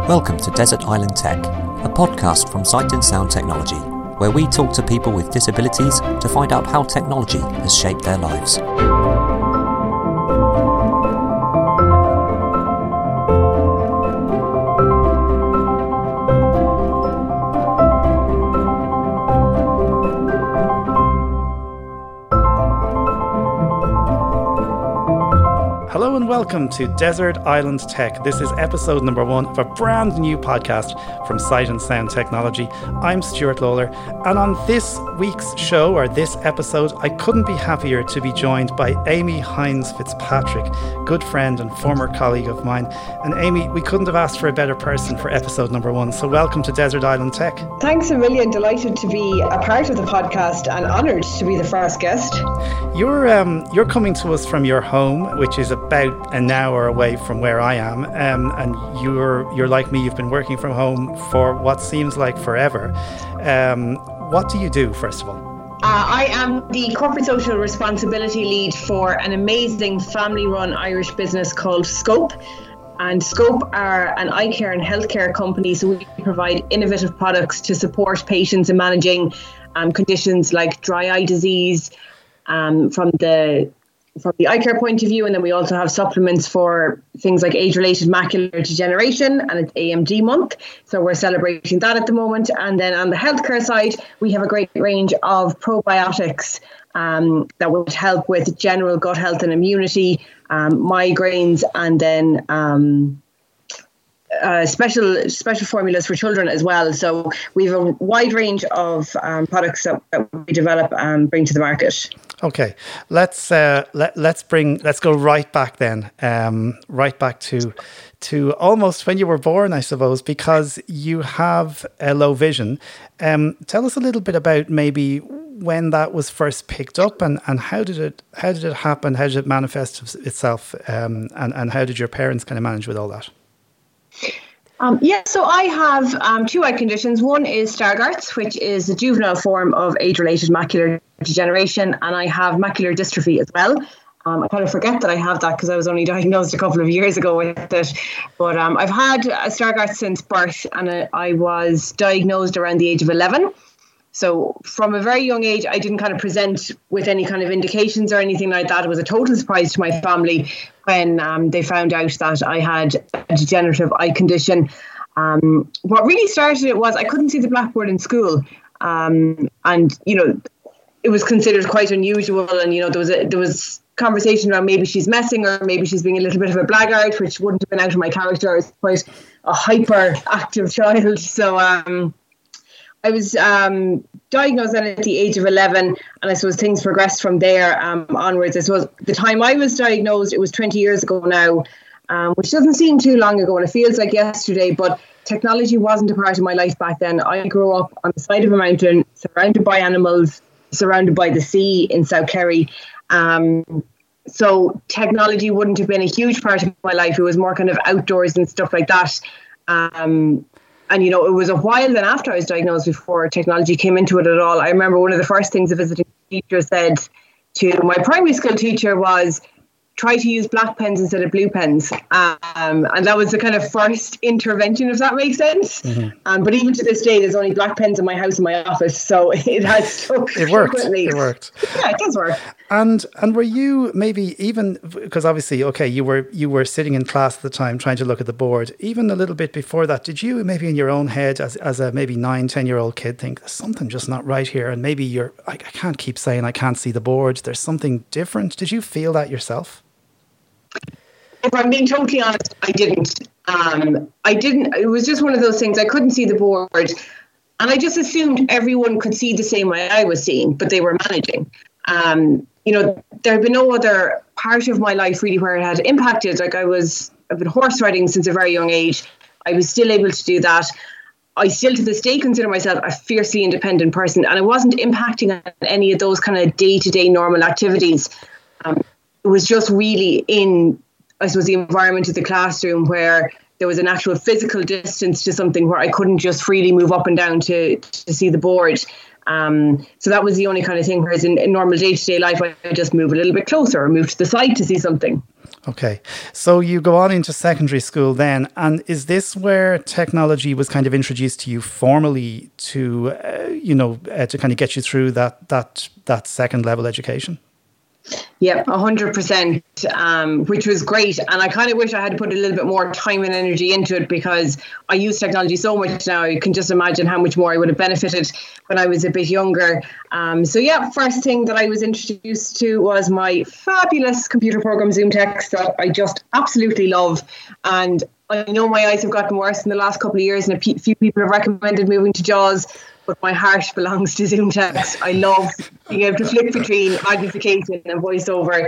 Welcome to Desert Island Tech, a podcast from Sight and Sound Technology, where we talk to people with disabilities to find out how technology has shaped their lives. Hello and welcome to Desert Island Tech. This is episode number 1 of a brand new podcast from Sight and Sound Technology. I'm Stuart Lawler, and on this week's show, or this episode, I couldn't be happier to be joined by Amy Hines Fitzpatrick, good friend and former colleague of mine. And Amy, we couldn't have asked for a better person for episode number 1, so welcome to Desert Island Tech. Thanks a million. Delighted to be a part of the podcast and honoured to be the first guest. You're coming to us from your home, which is about an hour away from where I am, and you're like me. You've been working from home for what seems like forever. What do you do, first of all? I am the corporate social responsibility lead for an amazing family-run Irish business called Scope. And Scope are an eye care and healthcare company, so we provide innovative products to support patients in managing conditions like dry eye disease from the eye care point of view, and then we also have supplements for things like age-related macular degeneration, and it's AMD month, so we're celebrating that at the moment. And then on the healthcare side, we have a great range of probiotics that would help with general gut health and immunity, migraines, and then special formulas for children as well. So we have a wide range of products that we develop and bring to the market. Okay, let's go right back then, right back to almost when you were born, I suppose, because you have low vision. Tell us a little bit about maybe when that was first picked up, and how did it happen? How did it manifest itself? And how did your parents kind of manage with all that? So I have 2 eye conditions. One is Stargardt's, which is a juvenile form of age-related macular degeneration, and I have macular dystrophy as well. I kind of forget that I have that because I was only diagnosed a couple of years ago with it. But I've had Stargardt's since birth, and I was diagnosed around the age of 11. So from a very young age, I didn't kind of present with any kind of indications or anything like that. It was a total surprise to my family when they found out that I had a degenerative eye condition. What really started it was I couldn't see the blackboard in school. And, it was considered quite unusual. And, there was conversation around maybe she's messing or maybe she's being a little bit of a blackguard, which wouldn't have been out of my character. I was quite a hyperactive child. So I was diagnosed then at the age of 11, and I suppose things progressed from there onwards. I suppose the time I was diagnosed, it was 20 years ago now, which doesn't seem too long ago, and it feels like yesterday, but technology wasn't a part of my life back then. I grew up on the side of a mountain, surrounded by animals, surrounded by the sea in South Kerry. So technology wouldn't have been a huge part of my life. It was more kind of outdoors and stuff like that. And, it was a while then after I was diagnosed before technology came into it at all. I remember one of the first things a visiting teacher said to my primary school teacher was, try to use black pens instead of blue pens. And that was the kind of first intervention, if that makes sense. Mm-hmm. But even to this day, there's only black pens in my house and my office. So it has stuck. It worked. It worked. Yeah, it does work. And were you maybe even, because obviously, okay, you were sitting in class at the time trying to look at the board. Even a little bit before that, did you maybe in your own head as a maybe 9-10-year-old kid think there's something just not right here? And maybe I can't keep saying I can't see the board. There's something different. Did you feel that yourself? If I'm being totally honest, I didn't. It was just one of those things. I couldn't see the board. And I just assumed everyone could see the same way I was seeing, but they were managing. There had been no other part of my life really where it had impacted. Like I've been horse riding since a very young age. I was still able to do that. I still to this day consider myself a fiercely independent person, and I wasn't impacting on any of those kind of day-to-day normal activities. It was just really in, I suppose, the environment of the classroom where there was an actual physical distance to something where I couldn't just freely move up and down to see the board. So that was the only kind of thing. Whereas in normal day-to-day life, I just move a little bit closer or move to the side to see something. Okay. So you go on into secondary school then, and is this where technology was kind of introduced to you formally to, to kind of get you through that second level education? Yep, 100%, which was great. And I kind of wish I had put a little bit more time and energy into it, because I use technology so much now. You can just imagine how much more I would have benefited when I was a bit younger. First thing that I was introduced to was my fabulous computer program, ZoomText, that I just absolutely love. And I know my eyes have gotten worse in the last couple of years, and a few people have recommended moving to JAWS. But my heart belongs to ZoomText. I love being able to flick between magnification and voiceover.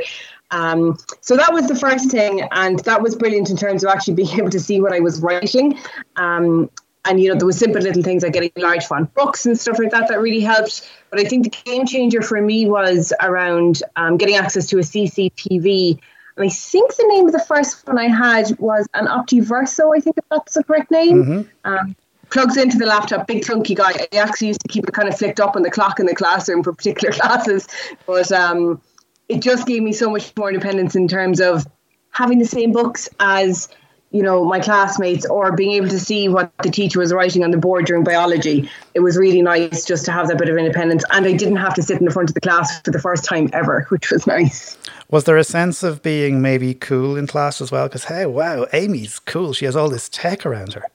So that was the first thing. And that was brilliant in terms of actually being able to see what I was writing. And, there was simple little things like getting large font books and stuff like that really helped. But I think the game changer for me was around getting access to a CCTV. And I think the name of the first one I had was an Optiverso, I think if that's the correct name. Mm-hmm. Plugs into the laptop, big clunky guy. I actually used to keep it kind of flicked up on the clock in the classroom for particular classes. But it just gave me so much more independence in terms of having the same books as, my classmates, or being able to see what the teacher was writing on the board during biology. It was really nice just to have that bit of independence. And I didn't have to sit in the front of the class for the first time ever, which was nice. Was there a sense of being maybe cool in class as well? Because, hey, wow, Amy's cool. She has all this tech around her.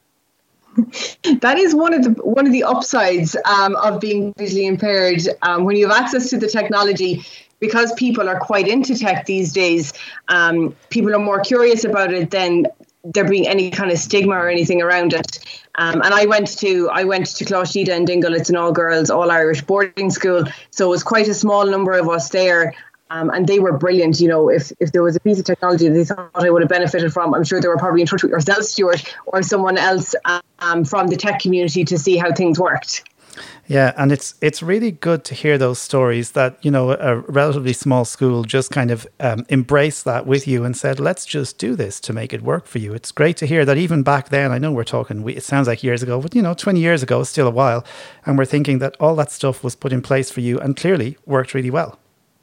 That is one of the upsides of being visually impaired. When you have access to the technology, because people are quite into tech these days, people are more curious about it than there being any kind of stigma or anything around it. And I went to Cláiste in Dingle. It's an all-girls, all-Irish boarding school. So it was quite a small number of us there. And they were brilliant. If there was a piece of technology they thought I would have benefited from, I'm sure they were probably in touch with yourself, Stuart, or someone else from the tech community to see how things worked. Yeah, and it's really good to hear those stories that, a relatively small school just kind of embraced that with you and said, let's just do this to make it work for you. It's great to hear that even back then, I know we're talking, it sounds like years ago, but 20 years ago is still a while. And we're thinking that all that stuff was put in place for you and clearly worked really well.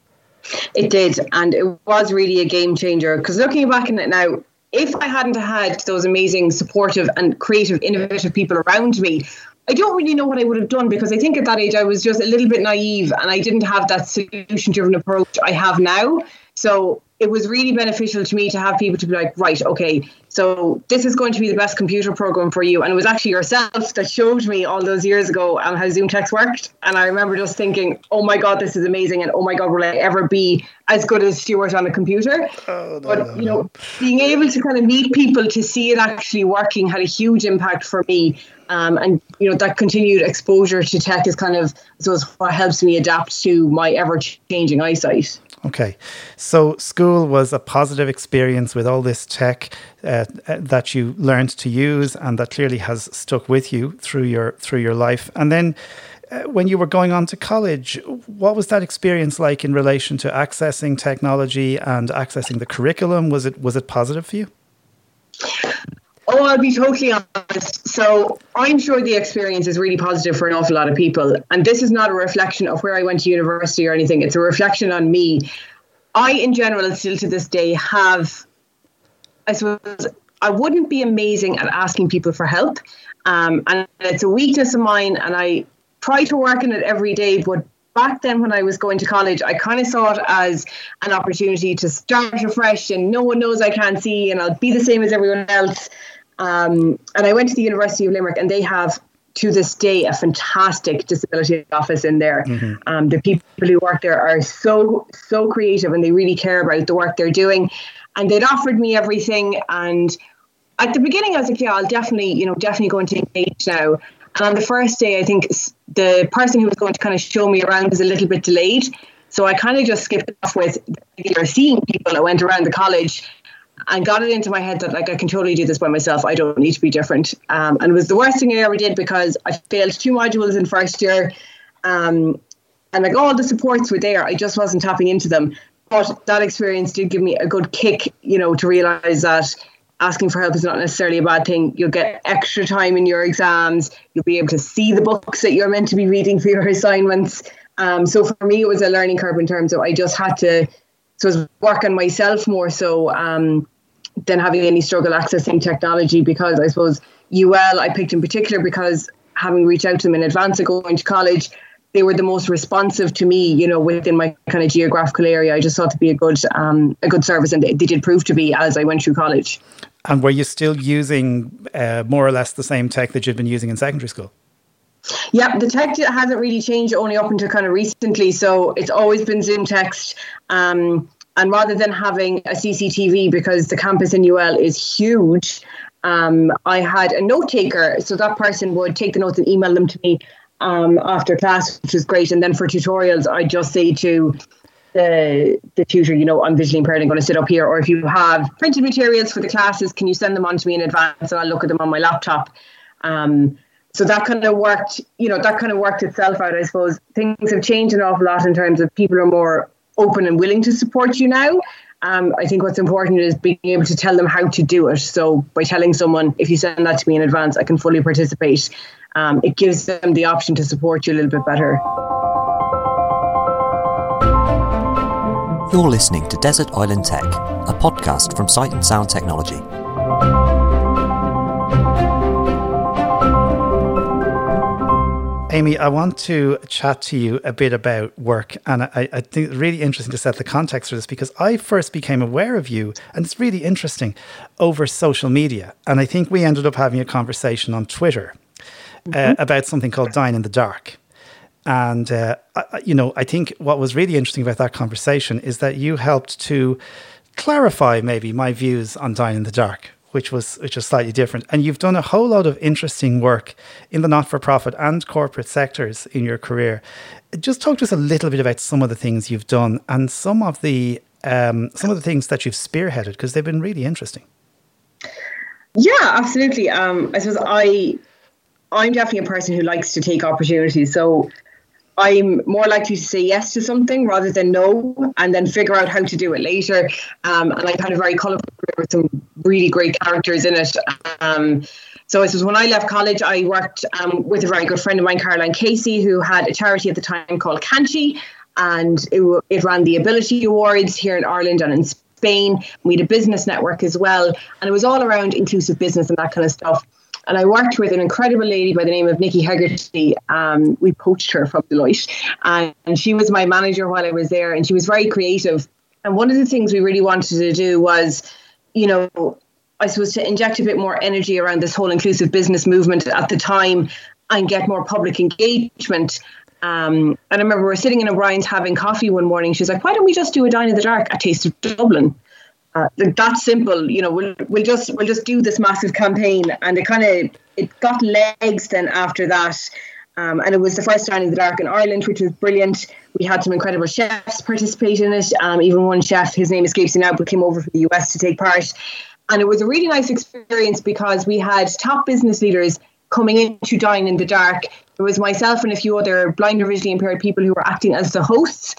It did, and it was really a game changer, because looking back on it now, if I hadn't had those amazing, supportive and creative, innovative people around me, I don't really know what I would have done, because I think at that age I was just a little bit naive and I didn't have that solution-driven approach I have now. So it was really beneficial to me to have people to be like, right, okay, so this is going to be the best computer program for you. And it was actually yourself that showed me all those years ago how ZoomText worked. And I remember just thinking, oh my God, this is amazing. And oh my God, will I ever be as good as Stuart on a computer? Being able to kind of meet people to see it actually working had a huge impact for me. And that continued exposure to tech is kind of what helps me adapt to my ever-changing eyesight. Okay, so school was a positive experience with all this tech that you learned to use, and that clearly has stuck with you through your life. And then when you were going on to college, what was that experience like in relation to accessing technology and accessing the curriculum? Was it positive for you? Oh, I'll be totally honest. So I'm sure the experience is really positive for an awful lot of people. And this is not a reflection of where I went to university or anything. It's a reflection on me. I, in general, still to this day have, I suppose, I wouldn't be amazing at asking people for help. And it's a weakness of mine. And I try to work on it every day. But back then when I was going to college, I kind of saw it as an opportunity to start afresh and no one knows I can't see and I'll be the same as everyone else. And I went to the University of Limerick, and they have, to this day, a fantastic disability office in there. Mm-hmm. The people who work there are so creative, and they really care about the work they're doing. And they'd offered me everything. And at the beginning, I was like, yeah, I'll definitely going to engage now. And on the first day, I think the person who was going to kind of show me around was a little bit delayed. So I kind of just skipped off with seeing people. I went around the college and got it into my head that I can totally do this by myself. I don't need to be different. And it was the worst thing I ever did, because I failed 2 modules in first year. And all the supports were there. I just wasn't tapping into them. But that experience did give me a good kick, to realise that asking for help is not necessarily a bad thing. You'll get extra time in your exams. You'll be able to see the books that you're meant to be reading for your assignments. So for me, it was a learning curve in terms of I just had to So I was working myself more so than having any struggle accessing technology, because I suppose UL I picked in particular because having reached out to them in advance of going to college, they were the most responsive to me, you know, within my kind of geographical area. I just thought to be a good service, and they did prove to be as I went through college. And were you still using more or less the same tech that you'd been using in secondary school? Yeah, the tech hasn't really changed only up until kind of recently. So it's always been Zoom text. And rather than having a CCTV, because the campus in UL is huge, I had a note taker. So that person would take the notes and email them to me after class, which was great. And then for tutorials, I just say to the tutor, you know, I'm visually impaired, I'm going to sit up here. Or if you have printed materials for the classes, can you send them on to me in advance and I'll look at them on my laptop. So that kind of worked, you know, that kind of worked itself out, I suppose. Things have changed an awful lot in terms of people are more open and willing to support you now. I think what's important is being able to tell them how to do it. So by telling someone, if you send that to me in advance, I can fully participate. It gives them the option to support you a little bit better. You're listening to Desert Island Tech, a podcast from Sight and Sound Technology. Amy, I want to chat to you a bit about work, and I think it's really interesting to set the context for this, because I first became aware of you, and it's really interesting, over social media. And I think we ended up having a conversation on Twitter about something called Dine in the Dark. And, I think what was really interesting about that conversation is that you helped to clarify maybe my views on Dine in the Dark, which was slightly different. And you've done a whole lot of interesting work in the not-for-profit and corporate sectors in your career. Just talk to us a little bit about some of the things you've done and some of the things that you've spearheaded, because they've been really interesting. Yeah, absolutely. I suppose I'm definitely a person who likes to take opportunities. So I'm more likely to say yes to something rather than no, and then figure out how to do it later. And I've had a very colourful career with some really great characters in it. So I suppose when I left college, I worked with a very good friend of mine, Caroline Casey, who had a charity at the time called Canchi, and it ran the Ability Awards here in Ireland and in Spain. We had a business network as well, and it was all around inclusive business and that kind of stuff. And I worked with an incredible lady by the name of Nikki Hegarty. We poached her from Deloitte, and she was my manager while I was there, and she was very creative. And one of the things we really wanted to do was, you know, I suppose to inject a bit more energy around this whole inclusive business movement at the time and get more public engagement. And I remember we were sitting in O'Brien's having coffee one morning. She was like, why don't we just do a Dine in the Dark at Taste of Dublin? That simple, you know, we'll just do this massive campaign. And it got legs then after that. And it was the first Dine in the Dark in Ireland, which was brilliant. We had some incredible chefs participate in it. Even one chef, his name escapes me now, but came over from the US to take part. And it was a really nice experience because we had top business leaders coming in to Dine in the Dark. There was myself and a few other blind or visually impaired people who were acting as the hosts.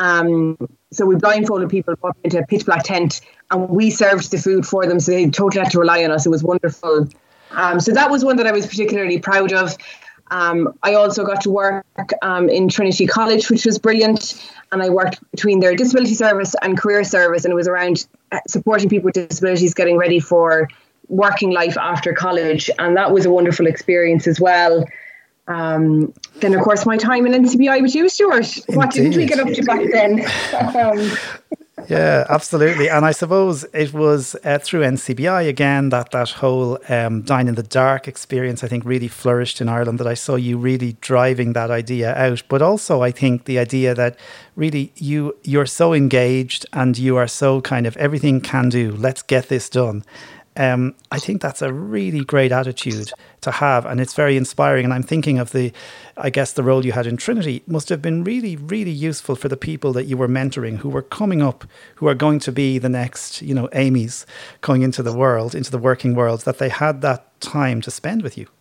So we blindfolded people, put them into a pitch black tent, and we served the food for them. So they totally had to rely on us. It was wonderful. So that was one that I was particularly proud of. I also got to work in Trinity College, which was brilliant. And I worked between their disability service and career service. And it was around supporting people with disabilities getting ready for working life after college. And that was a wonderful experience as well. Then, of course, my time in NCBI with you, Stuart. What didn't we get up to back then? Yeah, absolutely. And I suppose it was through NCBI again that whole Dine in the Dark experience, I think, really flourished in Ireland, that I saw you really driving that idea out. But also, I think the idea that really you're so engaged and you are so kind of everything can do, let's get this done. I think that's a really great attitude to have, and it's very inspiring. And I'm thinking of the role you had in Trinity must have been really, really useful for the people that you were mentoring, who were coming up, who are going to be the next, you know, Amy's going into the world, into the working world, that they had that time to spend with you.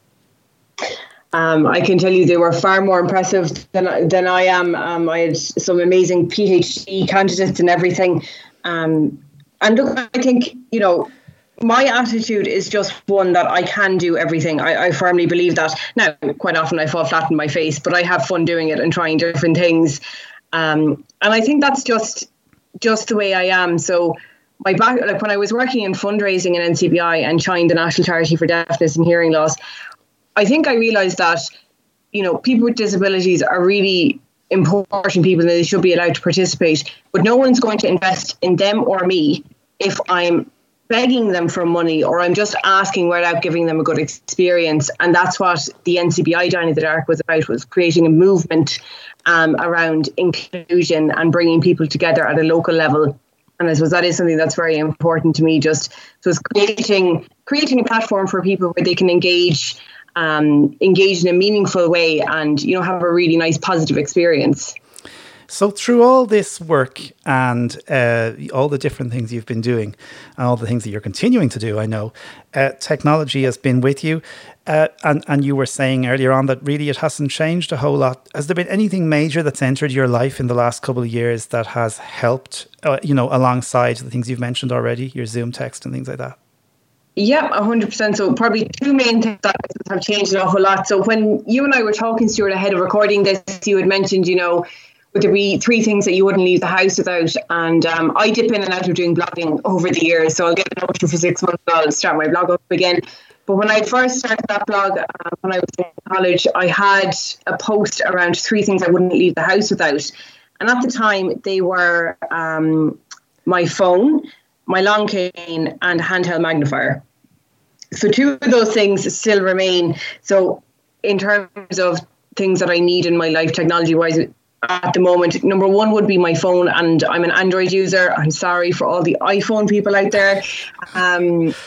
I can tell you they were far more impressive than I am. I had some amazing PhD candidates and everything. And look, I think, you know, my attitude is just one that I can do everything. I firmly believe that. Now, quite often I fall flat on my face, but I have fun doing it and trying different things. And I think that's just just the way I am. So when I was working in fundraising in NCBI and joined the National Charity for Deafness and Hearing Loss, I think I realised that, people with disabilities are really important people and they should be allowed to participate, but no one's going to invest in them or me if I'm begging them for money or I'm just asking without giving them a good experience. And that's what the NCBI Down in the Dark was about, was creating a movement around inclusion and bringing people together at a local level. And I suppose that is something that's very important to me. So it's creating a platform for people where they can engage in a meaningful way and, have a really nice positive experience. So through all this work and all the different things you've been doing and all the things that you're continuing to do, I know, technology has been with you. And you were saying earlier on that really it hasn't changed a whole lot. Has there been anything major that's entered your life in the last couple of years that has helped, alongside the things you've mentioned already, your Zoom text and things like that? Yeah, 100%. So probably two main things that have changed an awful lot. So when you and I were talking, Stuart, ahead of recording this, you had mentioned, would there be three things that you wouldn't leave the house without? And I dip in and out of doing blogging over the years. So I'll get an Notion for 6 months and I'll start my blog up again. But when I first started that blog, when I was in college, I had a post around three things I wouldn't leave the house without. And at the time, they were my phone, my long cane, and handheld magnifier. So two of those things still remain. So in terms of things that I need in my life, technology-wise, at the moment, number one would be my phone, and I'm an Android user. I'm sorry for all the iPhone people out there. I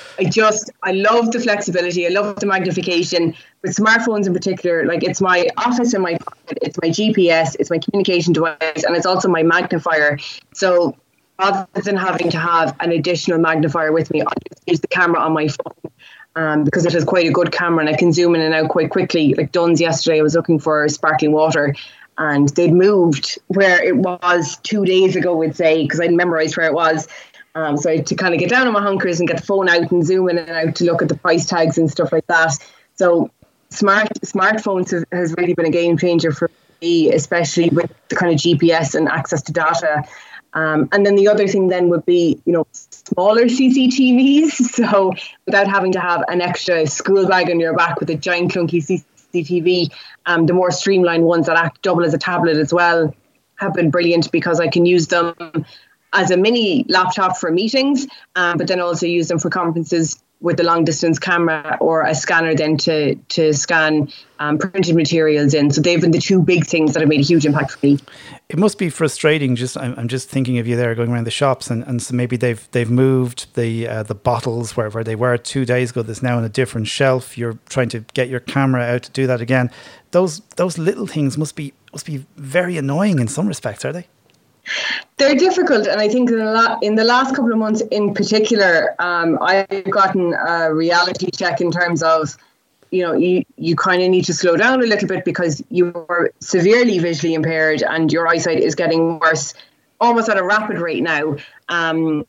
love the flexibility. I love the magnification. With smartphones in particular, like it's my office in my pocket, it's my GPS, it's my communication device, and it's also my magnifier. So rather than having to have an additional magnifier with me, I just use the camera on my phone. Because it has quite a good camera and I can zoom in and out quite quickly. Like Dunn's yesterday, I was looking for sparkling water and they'd moved where it was 2 days ago, we'd say, because I'd memorised where it was. So I had to kind of get down on my hunkers and get the phone out and zoom in and out to look at the price tags and stuff like that. So smartphones has really been a game changer for me, especially with the kind of GPS and access to data. And then the other thing then would be, smaller CCTVs. So without having to have an extra school bag on your back with a giant clunky CCTV, the more streamlined ones that act double as a tablet as well have been brilliant because I can use them as a mini laptop for meetings, but then also use them for conferences with a long distance camera or a scanner then to scan printed materials in. So they've been the two big things that have made a huge impact for me. It must be frustrating. I'm just thinking of you there going around the shops and so maybe they've moved the bottles where they were 2 days ago. There's now on a different shelf. You're trying to get your camera out to do that again. Those little things must be very annoying in some respects, are they? They're difficult, and I think in the last couple of months in particular, I've gotten a reality check in terms of, you kind of need to slow down a little bit because you're severely visually impaired and your eyesight is getting worse almost at a rapid rate now. And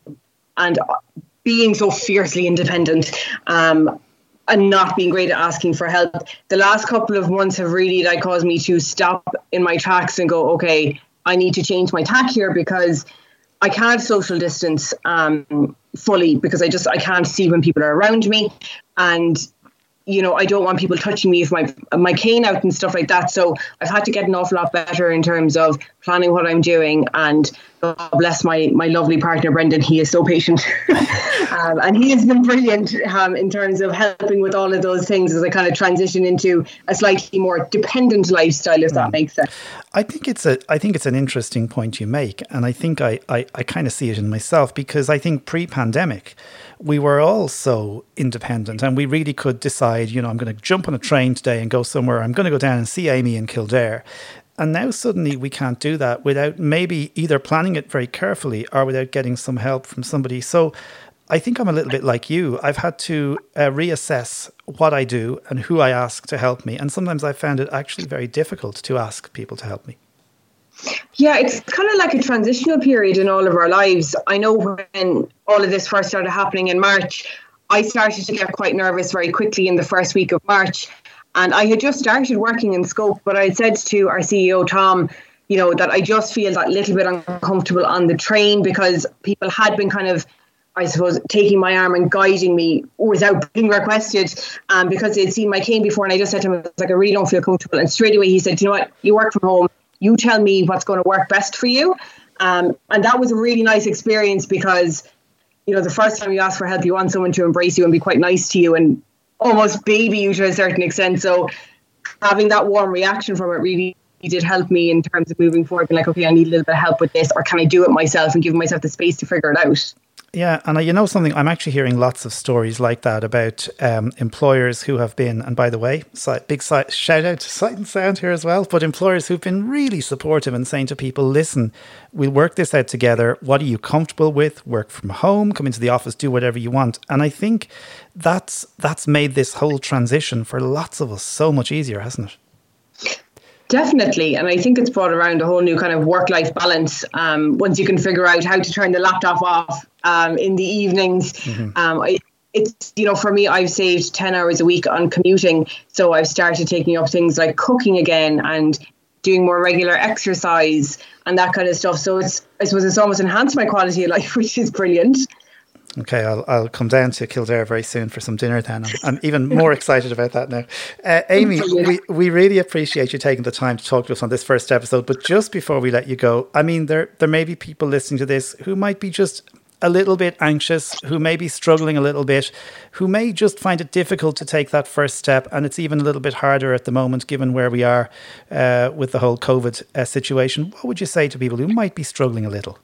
being so fiercely independent and not being great at asking for help, the last couple of months have really caused me to stop in my tracks and go, okay, I need to change my tack here because I can't social distance fully because I can't see when people are around me. And, I don't want people touching me with my cane out and stuff like that. So I've had to get an awful lot better in terms of planning what I'm doing. And God bless my lovely partner, Brendan. He is so patient. And he has been brilliant in terms of helping with all of those things as I kind of transition into a slightly more dependent lifestyle, if that makes sense. I think it's an interesting point you make. And I think I kind of see it in myself because I think pre-pandemic, we were all so independent and we really could decide, I'm going to jump on a train today and go somewhere. I'm going to go down and see Amy in Kildare. And now suddenly we can't do that without maybe either planning it very carefully or without getting some help from somebody. So I think I'm a little bit like you. I've had to reassess what I do and who I ask to help me. And sometimes I found it actually very difficult to ask people to help me. Yeah, it's kind of like a transitional period in all of our lives. I know when all of this first started happening in March, I started to get quite nervous very quickly in the first week of March. And I had just started working in Scope, but I said to our CEO, Tom, that I just feel that little bit uncomfortable on the train, because people had been kind of, I suppose, taking my arm and guiding me without being requested, because they'd seen my cane before. And I just said to him, I was like, I really don't feel comfortable. And straight away he said, you know what, you work from home, you tell me what's going to work best for you. And that was a really nice experience, because, the first time you ask for help, you want someone to embrace you and be quite nice to you and almost baby you to a certain extent. So having that warm reaction from it really did help me in terms of moving forward, being like, okay, I need a little bit of help with this, or can I do it myself, and give myself the space to figure it out. Yeah, and something, I'm actually hearing lots of stories like that about employers who have been, and by the way, big shout out to Sight and Sound here as well, but employers who've been really supportive and saying to people, listen, we'll work this out together. What are you comfortable with? Work from home, come into the office, do whatever you want. And I think that's made this whole transition for lots of us so much easier, hasn't it? Definitely. And I think it's brought around a whole new kind of work-life balance. Once you can figure out how to turn the laptop off in the evenings. Mm-hmm. It's, for me, I've saved 10 hours a week on commuting. So I've started taking up things like cooking again and doing more regular exercise and that kind of stuff. So I suppose it's almost enhanced my quality of life, which is brilliant. Okay, I'll come down to Kildare very soon for some dinner then. I'm even more excited about that now. Amy, we really appreciate you taking the time to talk to us on this first episode. But just before we let you go, I mean, there may be people listening to this who might be just a little bit anxious, who may be struggling a little bit, who may just find it difficult to take that first step. And it's even a little bit harder at the moment, given where we are with the whole COVID situation. What would you say to people who might be struggling a little?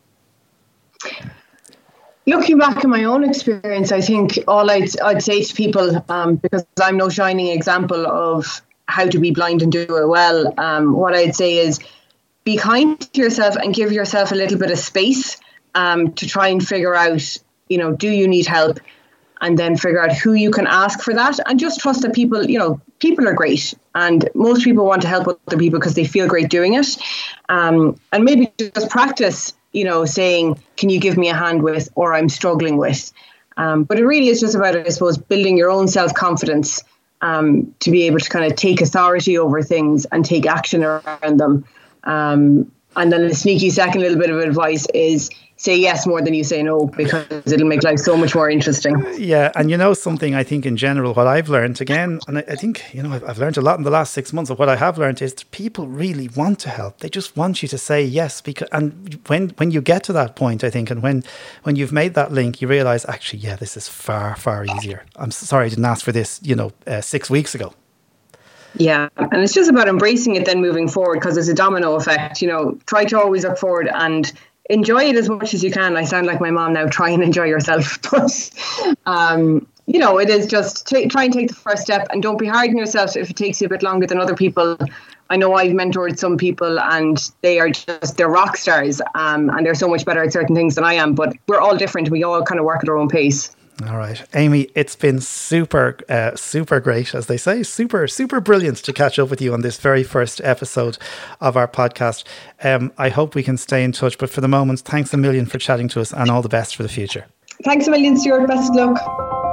Looking back at my own experience, I think all I'd say to people, because I'm no shining example of how to be blind and do it well, what I'd say is be kind to yourself and give yourself a little bit of space to try and figure out, do you need help? And then figure out who you can ask for that, and just trust that people are great. And most people want to help other people because they feel great doing it. And maybe just practice saying, can you give me a hand with, or I'm struggling with. But it really is just about, I suppose, building your own self-confidence to be able to kind of take authority over things and take action around them. And then a sneaky second little bit of advice is say yes more than you say no, because it'll make life so much more interesting. Yeah. And something, I think in general, what I've learned again, and I think, I've learned a lot in the last 6 months of what I have learned is people really want to help. They just want you to say yes. And when you get to that point, I think, and when you've made that link, you realize actually, yeah, this is far, far easier. I'm sorry I didn't ask for this, 6 weeks ago. Yeah, and it's just about embracing it then moving forward, because it's a domino effect. Try to always look forward and enjoy it as much as you can. I sound like my mom now, try and enjoy yourself. But, it is just try and take the first step, and don't be hard on yourself if it takes you a bit longer than other people. I know I've mentored some people and they're rock stars and they're so much better at certain things than I am, but we're all different. We all kind of work at our own pace. All right, Amy, it's been super great, as they say, super brilliant to catch up with you on this very first episode of our podcast. I hope we can stay in touch, but for the moment, thanks a million for chatting to us, and all the best for the future. Thanks a million, Stuart. Best of luck.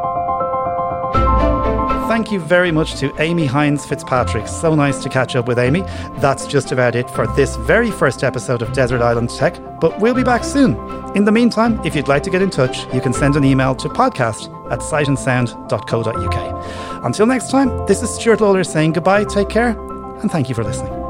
Thank you very much to Amy Hines Fitzpatrick. So nice to catch up with Amy. That's just about it for this very first episode of Desert Island Tech, but we'll be back soon. In the meantime, if you'd like to get in touch, you can send an email to podcast@sightandsound.co.uk. Until next time, this is Stuart Lawler saying goodbye, take care, and thank you for listening.